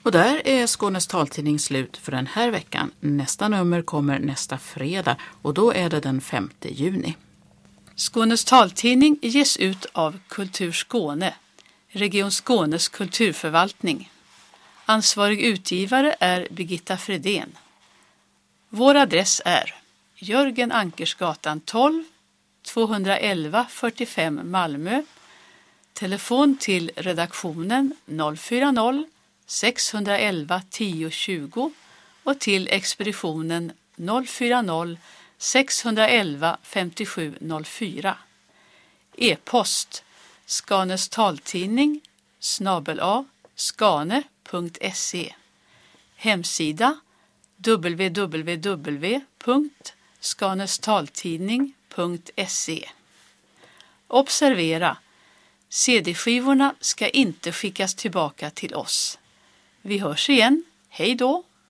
Och där är Skånes taltidning slut för den här veckan. Nästa nummer kommer nästa fredag och då är det den 5 juni. Skånes taltidning ges ut av Kultur Skåne, Region Skånes kulturförvaltning. Ansvarig utgivare är Birgitta Fredén. Vår adress är Jörgen Ankersgatan 12, 211 45 Malmö. Telefon till redaktionen 040 611 1020 och till expeditionen 040 611 5704. E-post skanestaltidning@skane.se. Hemsida www.skanestaltidning.se. Observera! CD-skivorna ska inte skickas tillbaka till oss. Vi hörs igen. Hej då!